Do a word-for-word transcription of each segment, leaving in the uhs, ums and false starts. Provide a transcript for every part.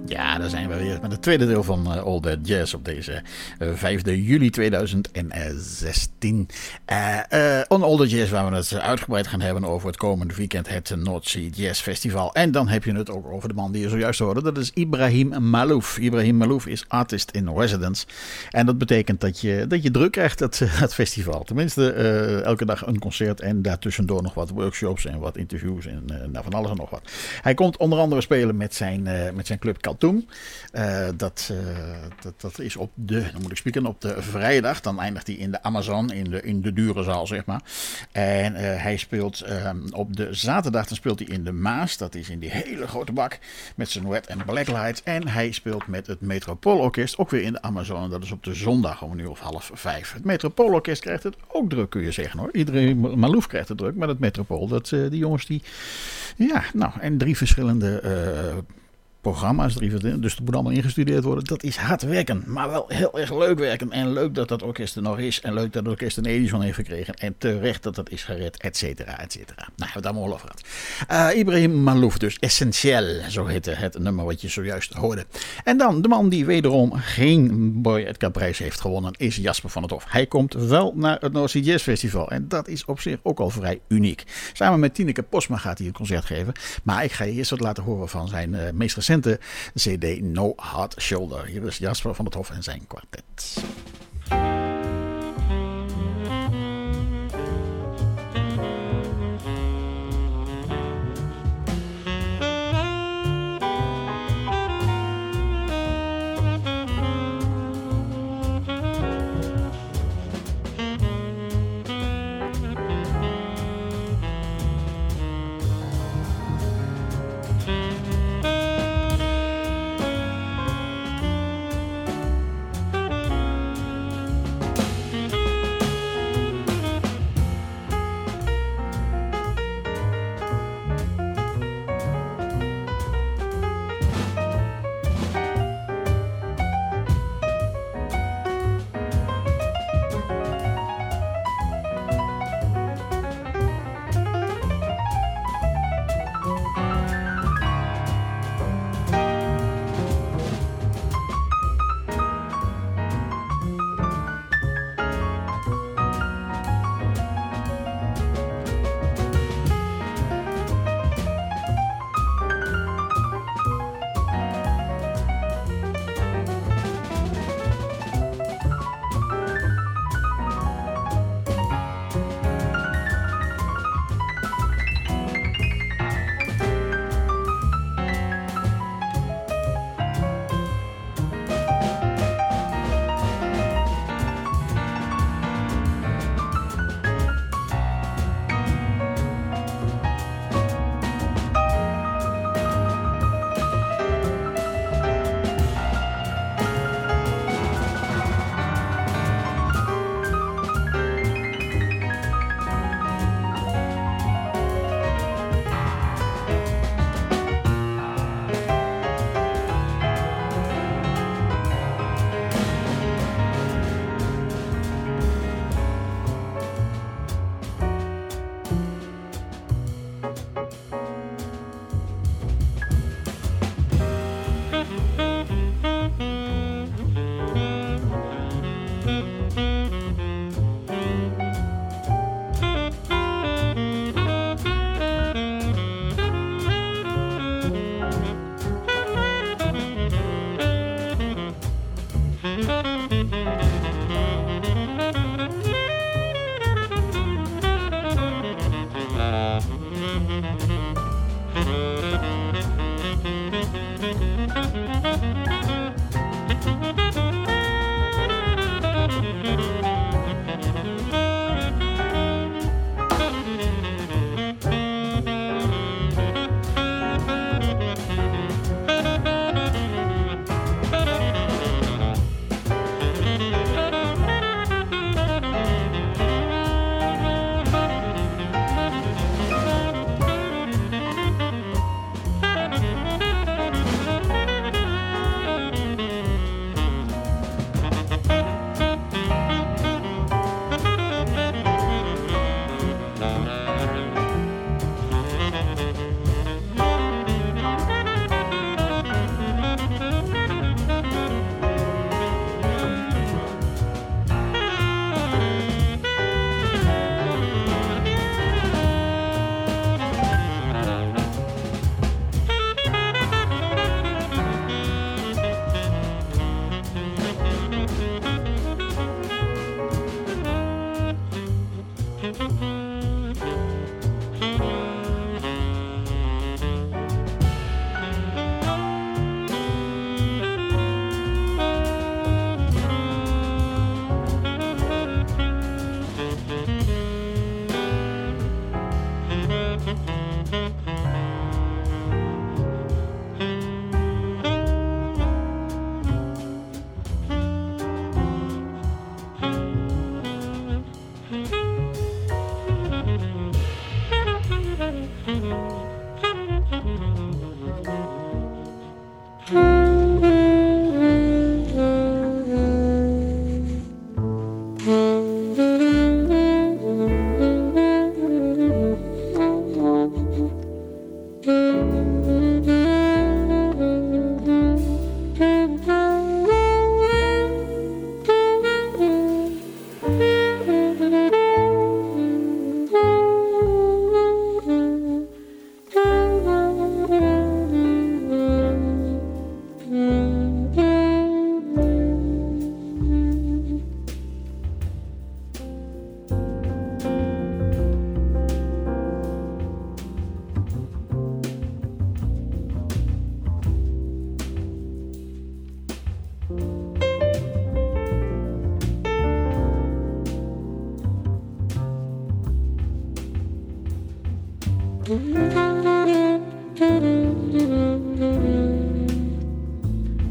Ja, daar zijn we weer met het tweede deel van uh, All That Jazz op deze uh, vijfde juli tweeduizend zestien. Uh, uh, on All That Jazz, waar we het uitgebreid gaan hebben over het komende weekend, het North Sea Jazz Festival. En dan heb je het ook over de man die je zojuist hoorde. Dat is Ibrahim Malouf. Ibrahim Malouf is artist in residence. En dat betekent dat je, dat je druk krijgt, het, het festival. Tenminste, uh, elke dag een concert en daartussendoor nog wat workshops en wat interviews en uh, nou, van alles en nog wat. Hij komt onder andere spelen met zijn, uh, met zijn club Kaltoum. Uh, dat, uh, dat, dat is op de, dan moet ik spieken, op de vrijdag. Dan eindigt hij in de Amazon, in de, in de dure zaal, zeg maar. En uh, hij speelt uh, op de zaterdag, dan speelt hij in de Maas. Dat is in die hele grote bak met zijn Red and Black Lights. En hij speelt met het Metropoolorkest, ook weer in de Amazon. En dat is op de zondag om een uur of half vijf. Het Metropoolorkest krijgt het ook druk, kun je zeggen hoor. Iedereen, Malouf krijgt het druk, maar het Metropool, dat, uh, die jongens die, ja, nou, en drie verschillende uh, programma's, drie, dus het moet allemaal ingestudeerd worden. Dat is hard werken, maar wel heel erg leuk werken. En leuk dat dat orkest er nog is. En leuk dat het orkest een Edison heeft gekregen. En terecht dat dat is gered, et cetera, et cetera. Nou, we hebben het allemaal al over gehad. Uh, Ibrahim Malouf, dus Essentiel, zo heette het nummer wat je zojuist hoorde. En dan, de man die wederom geen Boy Edgar prijs heeft gewonnen, is Jasper van het Hof. Hij komt wel naar het North Sea Jazz Festival. En dat is op zich ook al vrij uniek. Samen met Tineke Posma gaat hij een concert geven. Maar ik ga je eerst wat laten horen van zijn uh, meest recente C D No Hard Shoulder. Hier is Jasper van het Hof en zijn kwartet.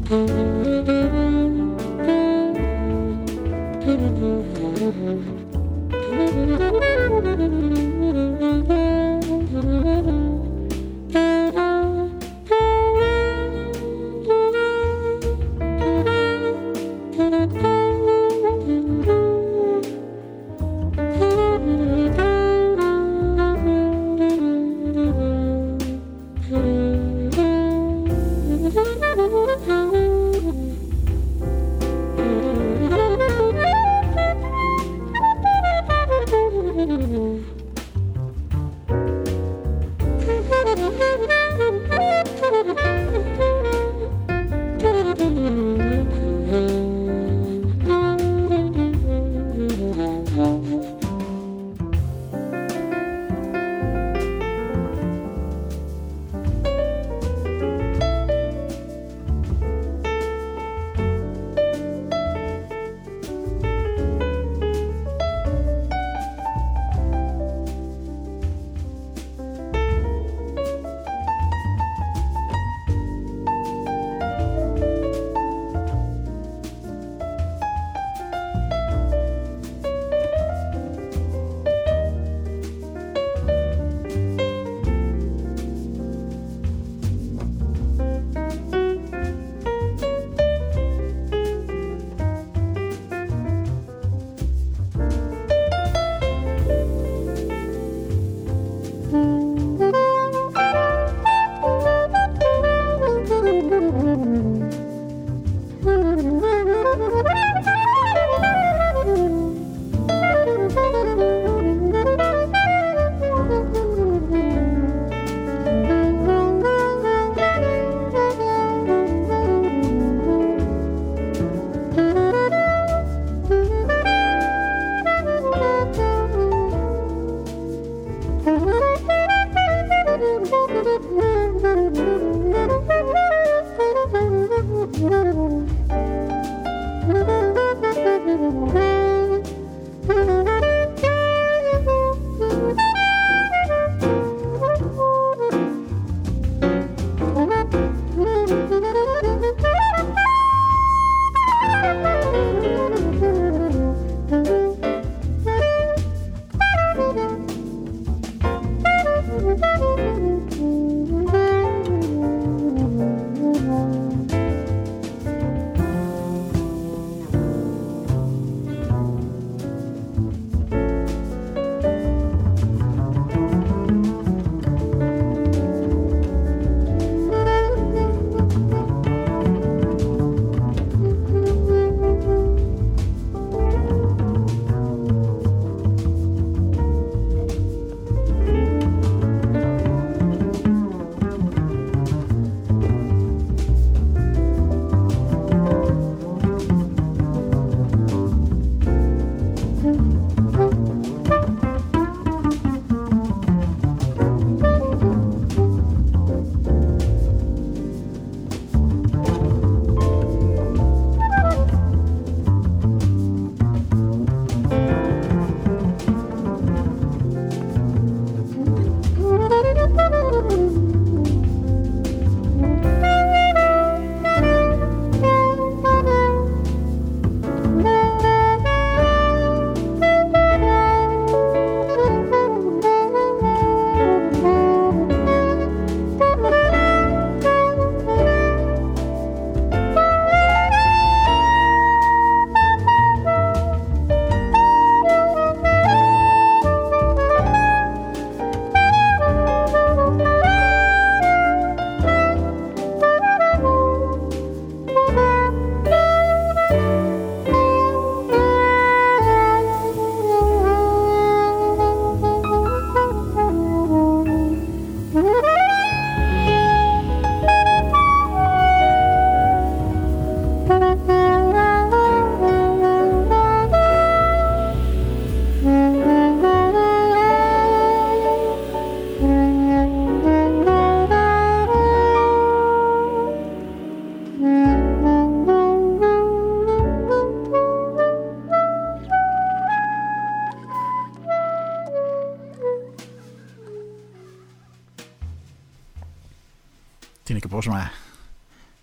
Tineke Bosma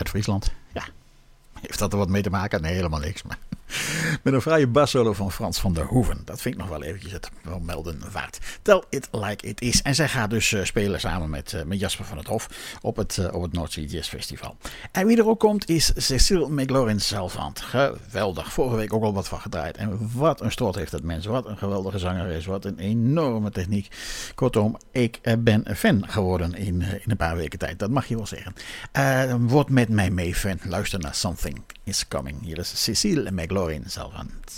uit Friesland. Ja, heeft dat er wat mee te maken? Nee, helemaal niks. Maar met een fraaie bassolo van Frans van der Hoeven. Dat vind ik nog wel eventjes het wel melden waard. Tell It Like It Is. En zij gaat dus uh, spelen samen met, uh, met Jasper van het Hof op het, uh, op het North Sea Jazz Festival. En wie er ook komt is Cecile McLaurin-Salvant. Geweldig. Vorige week ook al wat van gedraaid. En wat een stoot heeft dat mens. Wat een geweldige zanger is. Wat een enorme techniek. Kortom, ik uh, ben fan geworden in, uh, in een paar weken tijd. Dat mag je wel zeggen. Uh, word met mij mee fan. Luister naar Something Is Coming. Hier is Cecile McLaurin-Salvant.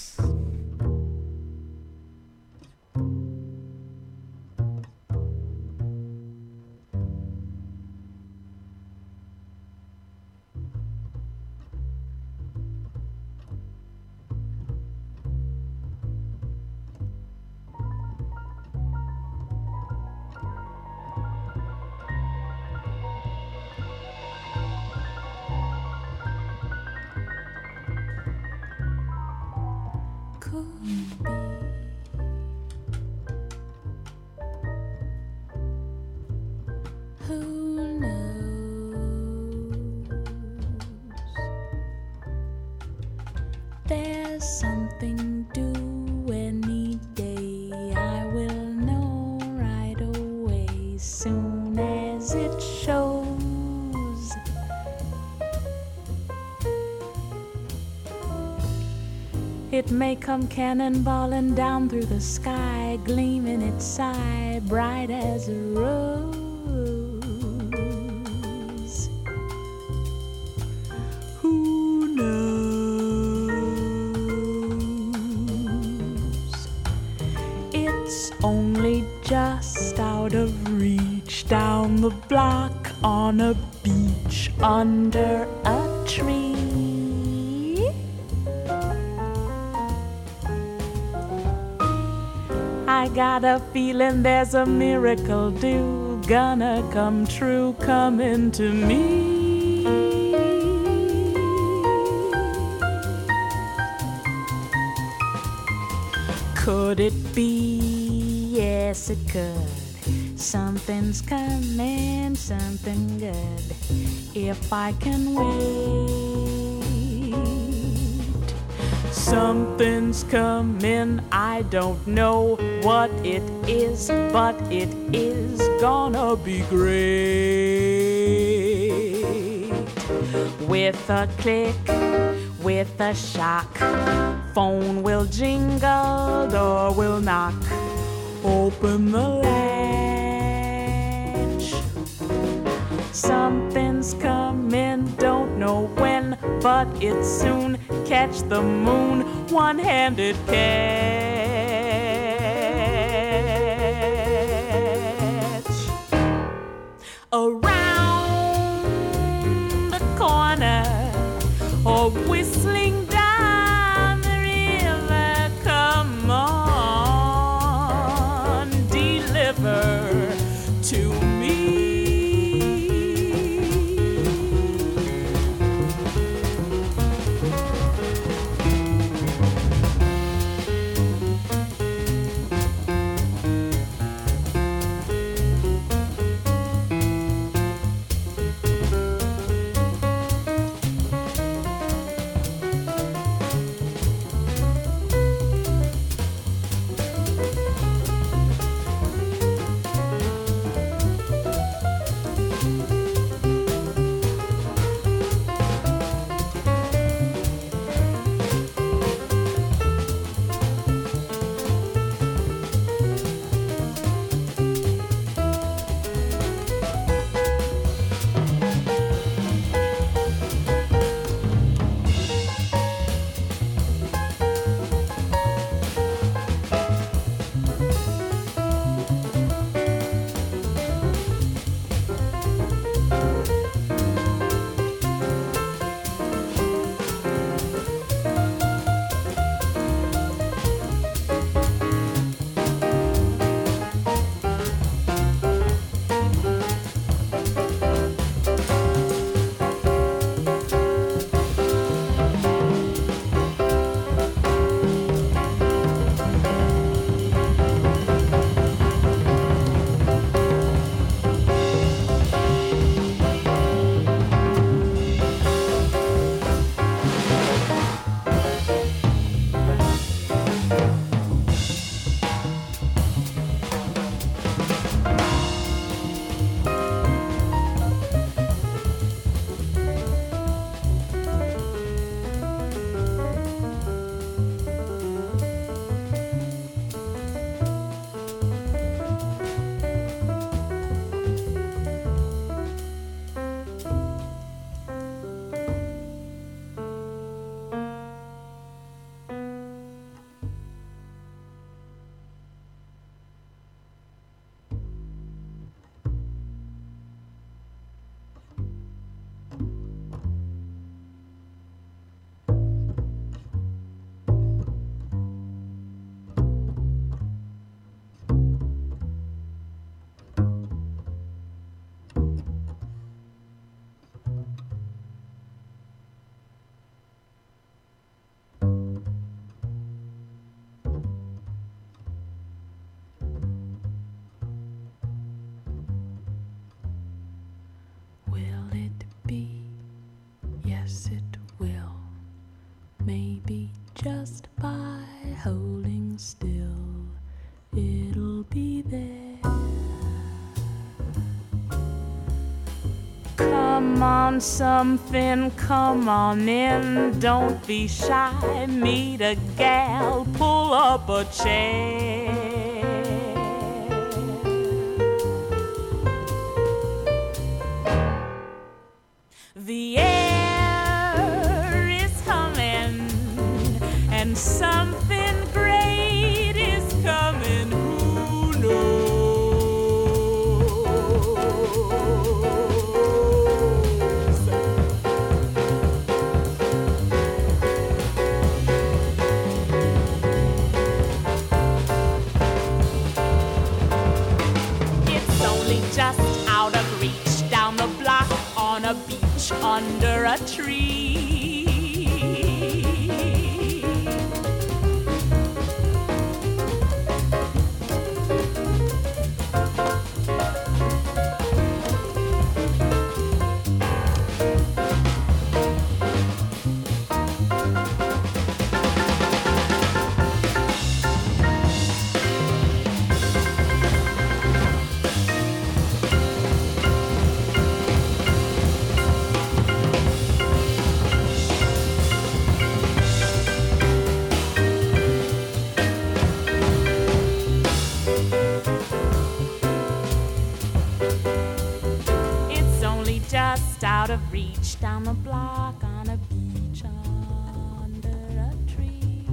It may come cannonballing down through the sky, gleaming its side, bright as a rose. Who knows? It's only just out of reach, down the block on a beach, under a tree. I got a feeling there's a miracle due, gonna come true, coming to me. Could it be? Yes, it could. Something's coming, something good, if I can wait. Something's coming, I don't know what it is, but it is gonna be great. With a click, with a shock, phone will jingle, door will knock, open the latch. Something's coming, don't know when, but it's soon. Catch the moon, one-handed catch. Around the corner, or whistling down the river, come on, deliver to me. yes it will. Maybe just by holding still, it'll be there. Come on, something, come on in. Don't be shy, meet a gal, pull up a chair. The air is coming, and something great is coming. Who knows? It's only just out of reach, down the block on a beach under a tree. Just out of reach, down the block on a beach under a tree.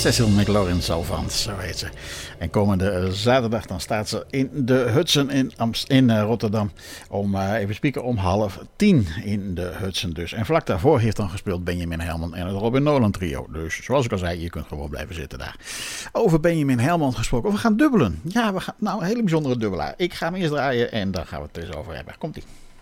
Cecil McLaurin Salvant, zo heet ze. En komende zaterdag dan staat ze in de Hudson in, Amst- in uh, Rotterdam. Om, uh, even spieken, om half tien in de Hudson dus. En vlak daarvoor heeft dan gespeeld Benjamin Herman en het Robin Nolan trio. Dus zoals ik al zei, je kunt gewoon blijven zitten daar. Over Benjamin Herman gesproken. We gaan dubbelen. Ja, we gaan, nou, een hele bijzondere dubbelaar. Ik ga hem eerst draaien en dan gaan we het eens over hebben. Komt-ie.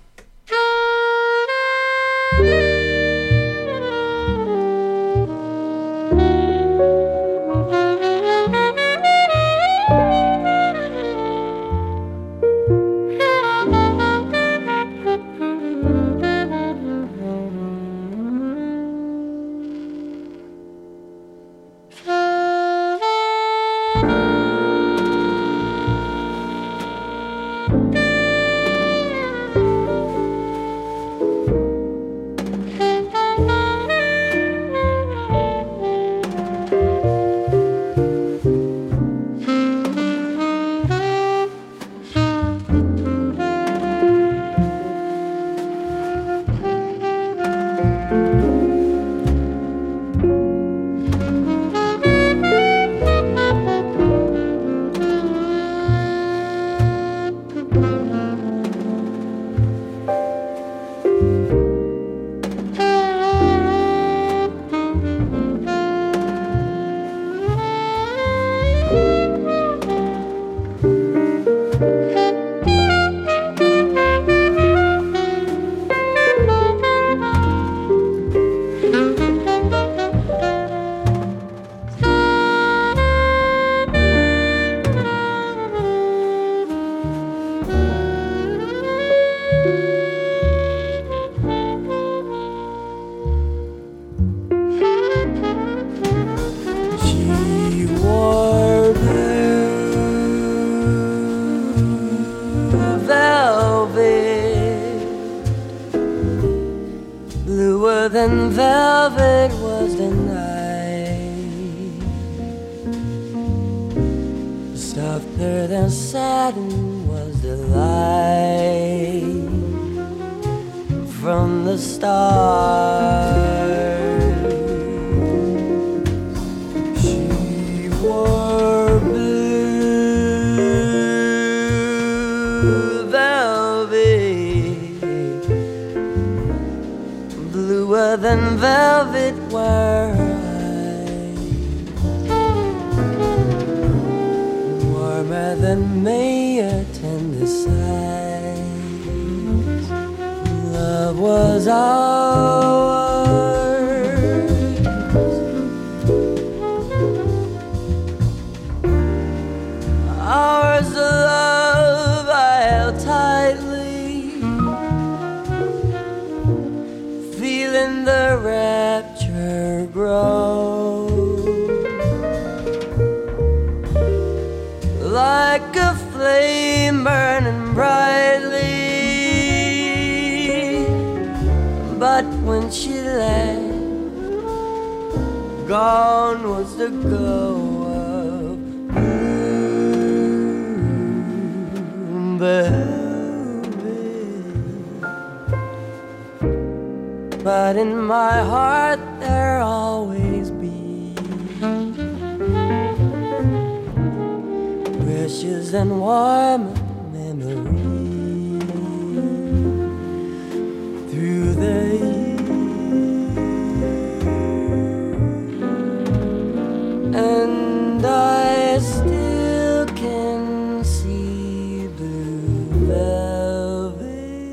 But in my heart there always be precious and warm memory through the years, and I still can see blue velvet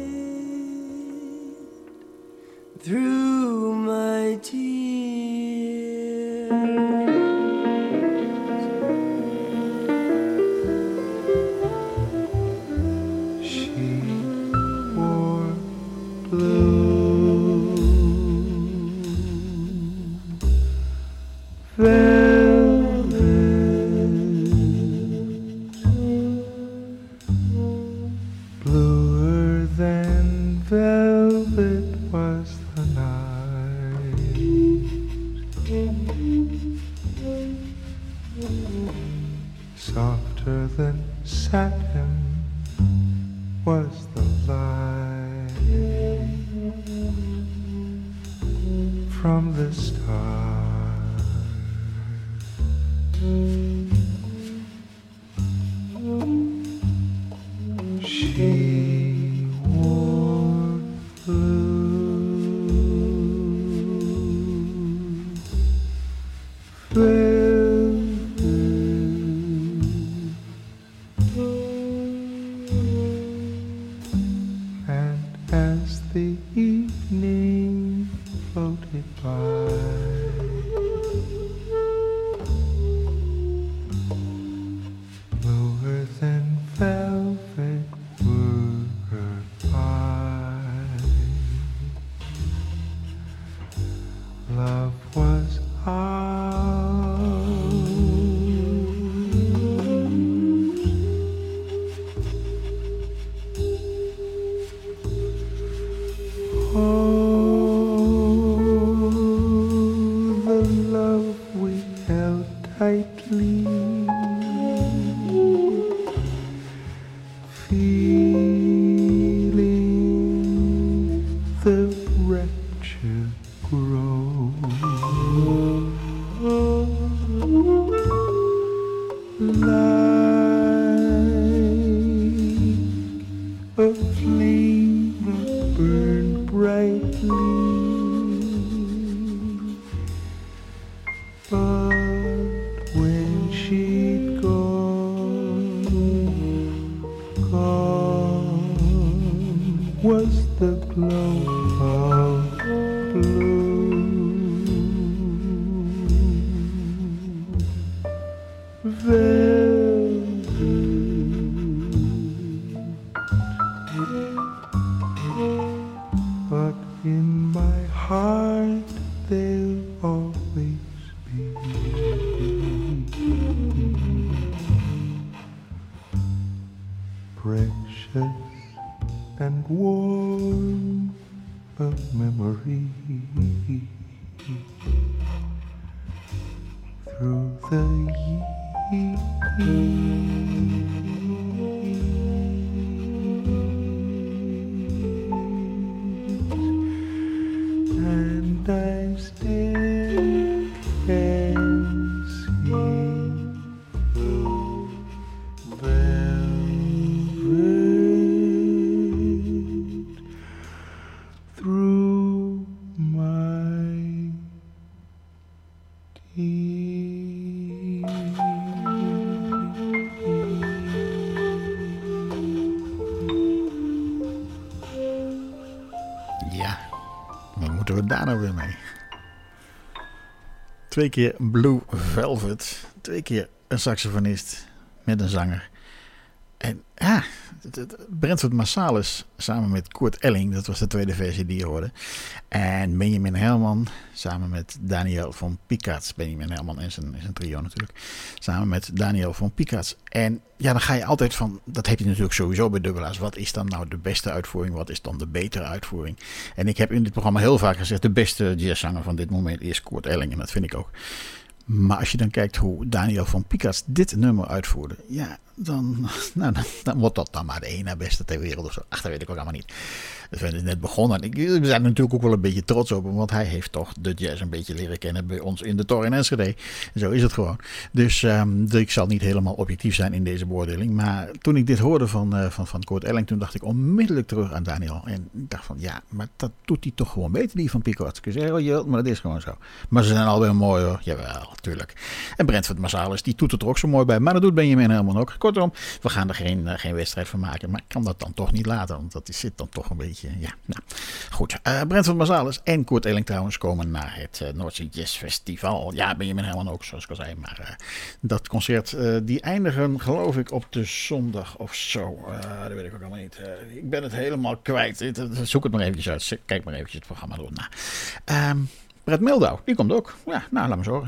through my tears. She wore blue velvet, bluer than velvet was the night, softer than satin was the light from the stars. She wore blue velvet, and as the evening floated by, bluer than velvet were her eyes. Love was ours. Oh, the love we held tightly, feeling the rapture grow, like a flame that burned brightly. But when she'd gone, gone was the glow of blue velvet. But in my heart there'll always be precious and warm a memory through the years, and I still can see blue velvet through my Ja, wat moeten we daar nou weer mee? Twee keer Blue Velvet. Twee keer een saxofonist met een zanger. En ja, Brentford Marsalis samen met Kurt Elling, dat was de tweede versie die je hoorde. En Benjamin Herman samen met Daniel van Piekats. Benjamin Herman en zijn, en zijn trio natuurlijk. Samen met Daniel van Piekats. En ja, dan ga je altijd van, dat heb je natuurlijk sowieso bij dubbelaars. Wat is dan nou de beste uitvoering? Wat is dan de betere uitvoering? En ik heb in dit programma heel vaak gezegd, de beste jazzzanger van dit moment is Kurt Elling. En dat vind ik ook. Maar als je dan kijkt hoe Daniel van Piekats dit nummer uitvoerde, ja, dan, nou, dan, dan wordt dat dan maar de ene beste ter wereld of zo. Ach, dat weet ik ook allemaal niet. Dus we zijn net begonnen. Ik, we zijn er natuurlijk ook wel een beetje trots op hem, want hij heeft toch de jazz een beetje leren kennen bij ons in de Tor in Enschede. Zo is het gewoon. Dus um, ik zal niet helemaal objectief zijn in deze beoordeling. Maar toen ik dit hoorde van, uh, van, van Kurt Elling, toen dacht ik onmiddellijk terug aan Daniel. En ik dacht van, ja, maar dat doet hij toch gewoon beter, die van Piekats. Ik zei, oh je, maar dat is gewoon zo. Maar ze zijn alweer mooi hoor. Jawel, tuurlijk. En Brentford Marsalis, die doet het er ook zo mooi bij. Maar dat doet Benjamin Herman ook. Kortom, we gaan er geen, uh, geen wedstrijd van maken. Maar ik kan dat dan toch niet laten. Want dat zit dan toch een beetje, ja. Nou, goed. Uh, Brentford Marsalis en Kurt Elling trouwens komen naar het uh, Noordzee Jazz Festival. Ja, Benjamin Herman ook, zoals ik al zei. Maar uh, dat concert, uh, die eindigen geloof ik op de zondag of zo. Uh, dat weet ik ook allemaal niet. Uh, ik ben het helemaal kwijt. Zoek het maar eventjes uit. Kijk maar eventjes het programma door. Nou, um, Brett Mildau, die komt ook. Ja, nou, laat me zo horen.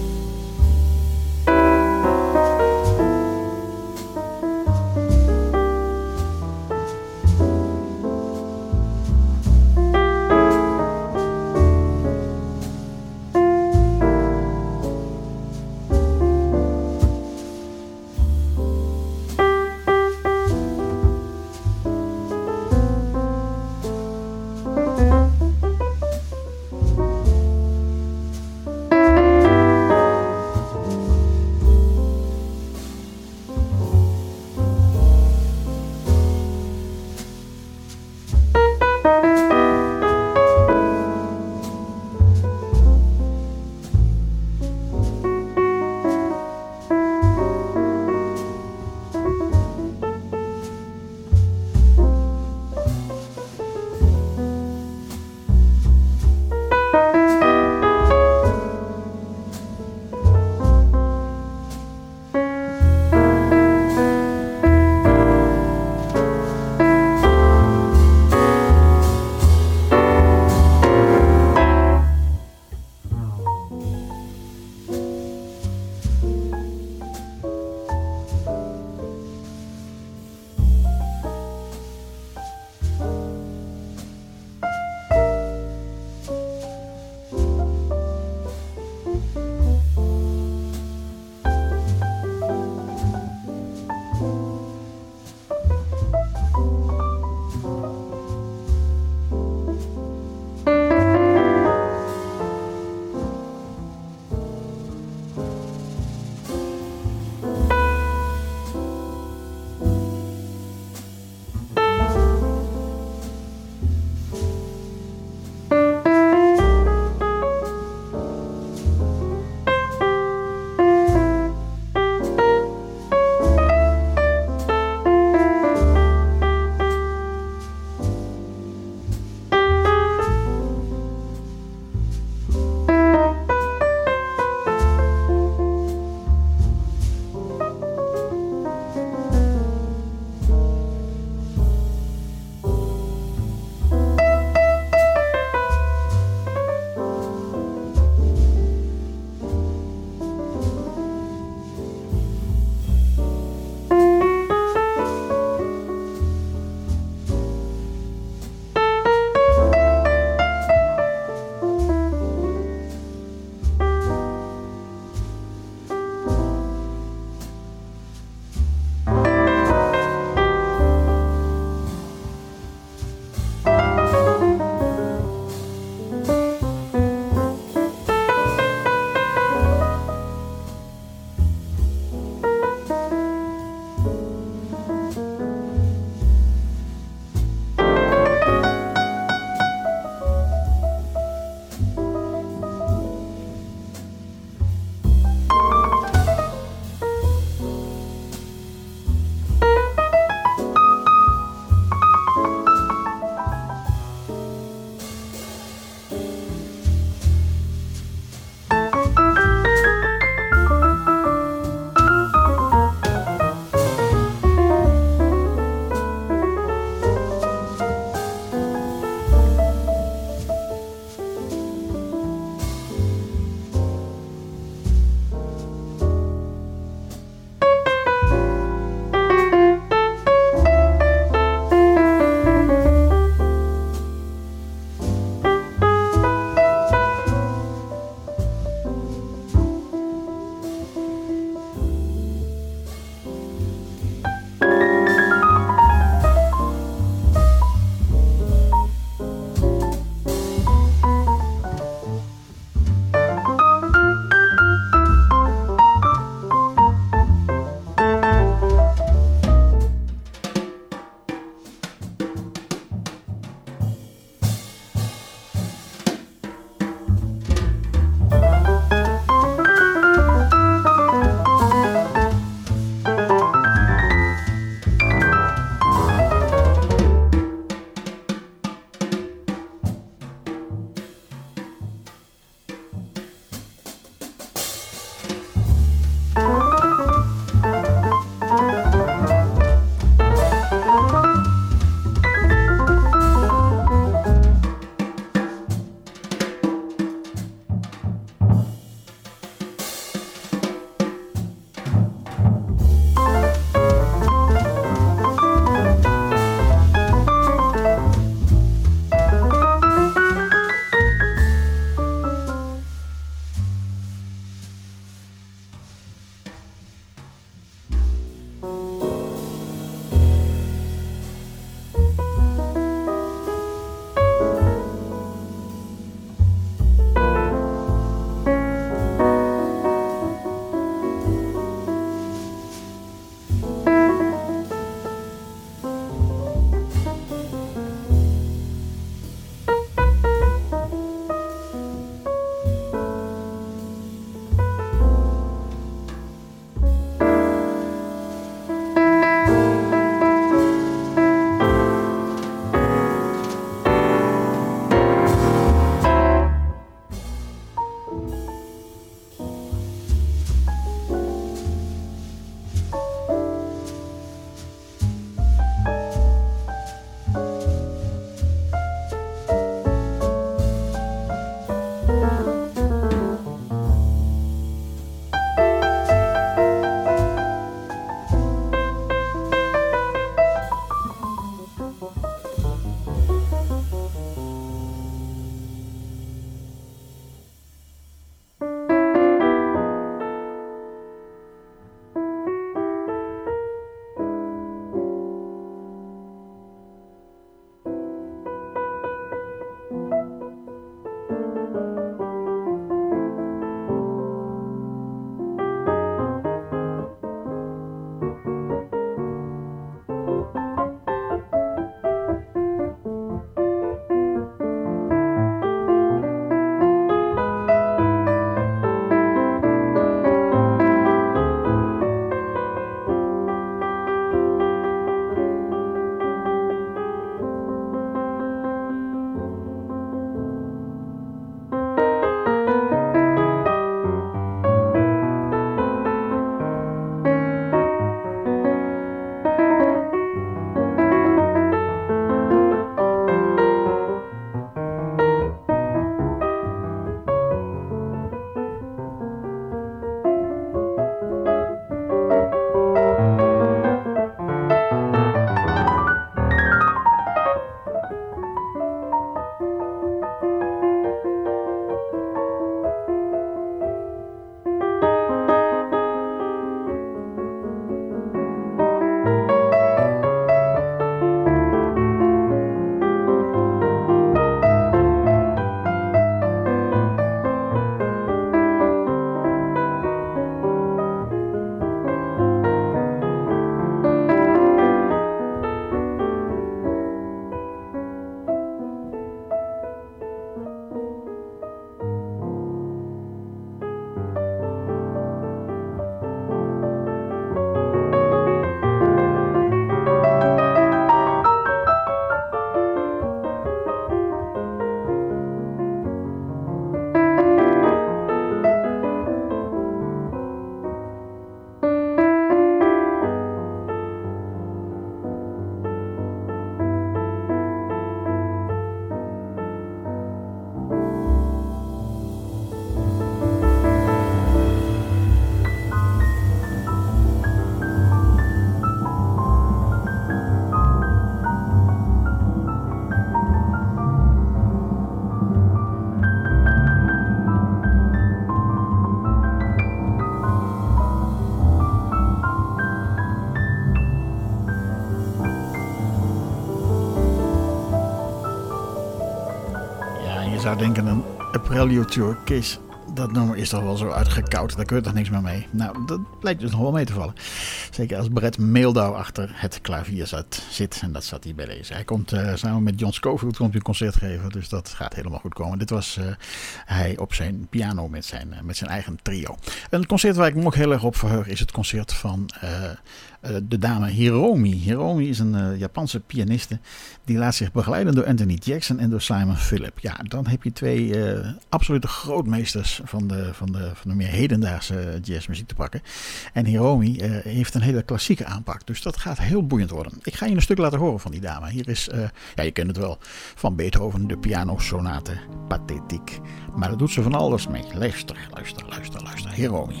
zou denken een Prelude to a Kiss. Dat nummer is toch wel zo uitgekoud, daar kun je toch niks meer mee. Nou, dat blijkt dus nog wel mee te vallen. Zeker als Brett Mehldau achter het klavier zat, zit. En dat zat hij bij deze. Hij komt uh, samen met John Scofield komt hij een concert geven. Dus dat gaat helemaal goed komen. Dit was uh, hij op zijn piano met zijn, uh, met zijn eigen trio. Een concert waar ik me ook heel erg op verheug is het concert van uh, uh, de dame Hiromi. Hiromi is een uh, Japanse pianiste. Die laat zich begeleiden door Anthony Jackson en door Simon Philip. Ja, dan heb je twee uh, absolute grootmeesters van de, van, de, van de meer hedendaagse jazzmuziek te pakken. En Hiromi uh, heeft een hele klassieke aanpak. Dus dat gaat heel boeiend worden. Ik ga je een stuk laten horen van die dame. Hier is, uh, ja, je kent het wel, van Beethoven, de pianosonate Pathetique. Maar dat doet ze van alles mee. Luister, luister, luister, luister. Hiromi.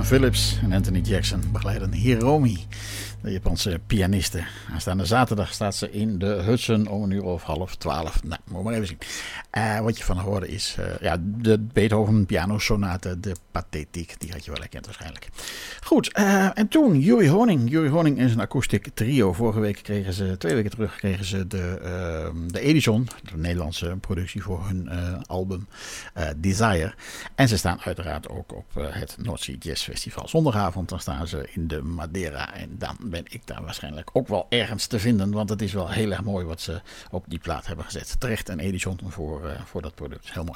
John Phillips en Anthony Jackson begeleiden Hiromi, de Japanse pianiste. Aanstaande zaterdag staat ze in de Hudson om een uur of half twaalf. Nou, moet maar even zien. Uh, wat je van haar hoorde is uh, ja, de Beethoven pianosonate, de Pathetiek. Die had je wel herkend waarschijnlijk. Goed, uh, en toen Yuri Honing. Yuri Honing is een akoestiek trio. Vorige week kregen ze, twee weken terug, kregen ze de, uh, de Edison, de Nederlandse productie voor hun uh, album uh, Desire. En ze staan uiteraard ook op uh, het Noordzee Jazz Festival. Zondagavond dan staan ze in de Madeira. En dan ben ik daar waarschijnlijk ook wel ergens te vinden. Want het is wel heel erg mooi wat ze op die plaat hebben gezet. Terecht een Edison voor, uh, voor dat product. Heel mooi.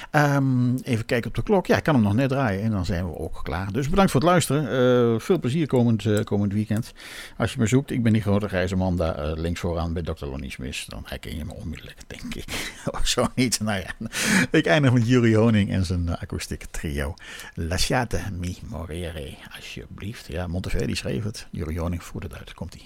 Um, even kijken op de klok. Ja, ik kan hem nog net draaien. En dan zijn we ook klaar. Dus bedankt voor het luisteren. Uh, veel plezier komend, uh, komend weekend. Als je me zoekt. Ik ben die grote grijze man daar uh, links vooraan bij dokter Lonnie Smith. Dan herken je me onmiddellijk, denk ik. Of zo niet. Nou ja. Ik eindig met Yuri Honing en zijn uh, akoestiek trio. Lasciate mi morire. Alsjeblieft. Ja, Monteverdi schreef het. Yuri Honing voert het uit. Komt-ie.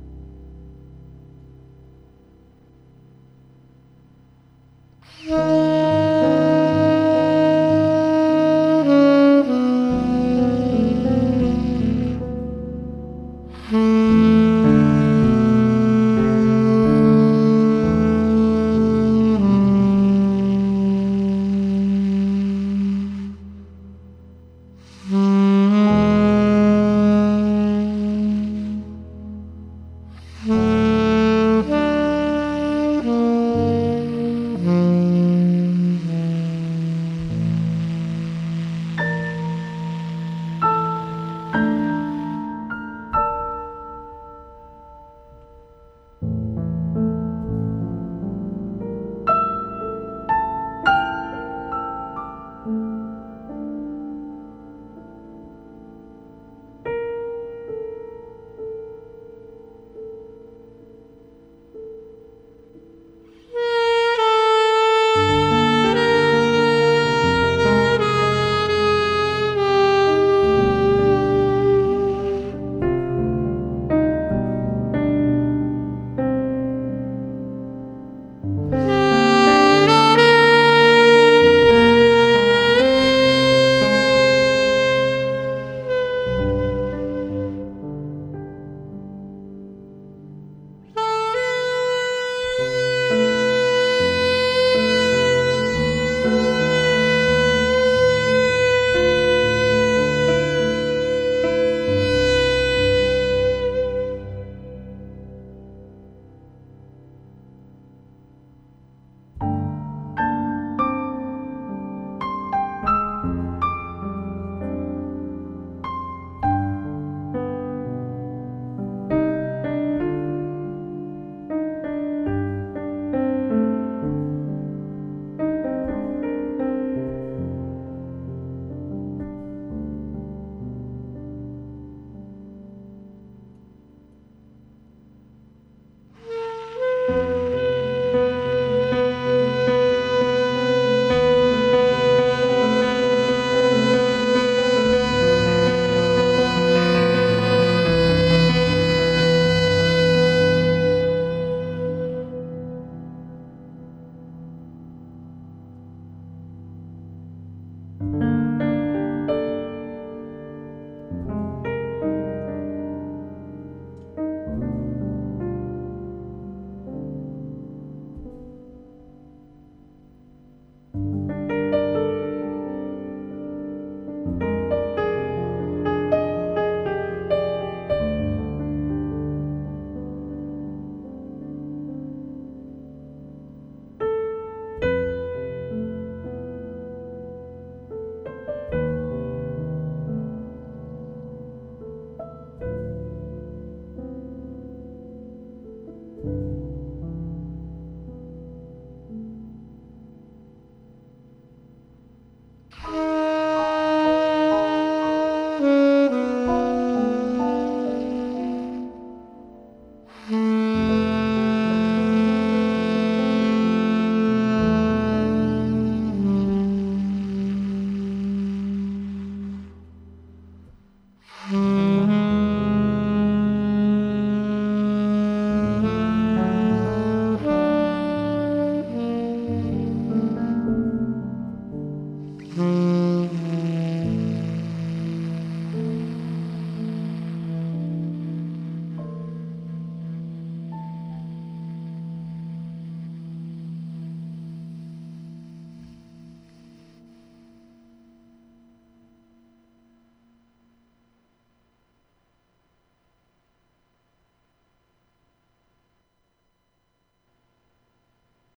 Yeah.